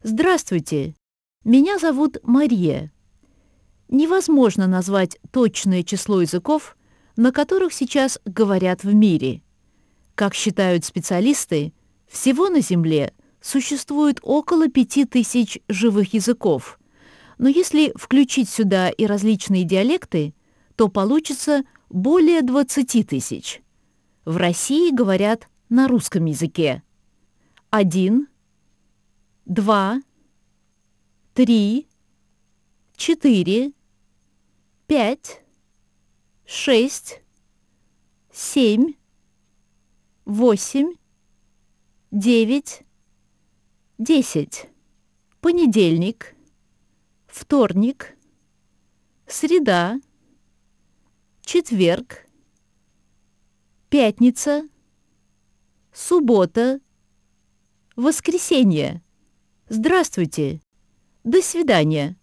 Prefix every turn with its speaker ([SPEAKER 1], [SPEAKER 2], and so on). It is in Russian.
[SPEAKER 1] Здравствуйте, меня зовут Мария. Невозможно назвать точное число языков, на которых сейчас говорят в мире. Как считают специалисты, всего на Земле существует около 5000 живых языков, но если включить сюда и различные диалекты, то получится более 20 000. В России говорят на русском языке. 1, 2, 3, 4, 5, 6, 7, 8, 9, 10. Понедельник, вторник, среда, четверг, пятница, суббота, воскресенье. Здравствуйте. До свидания.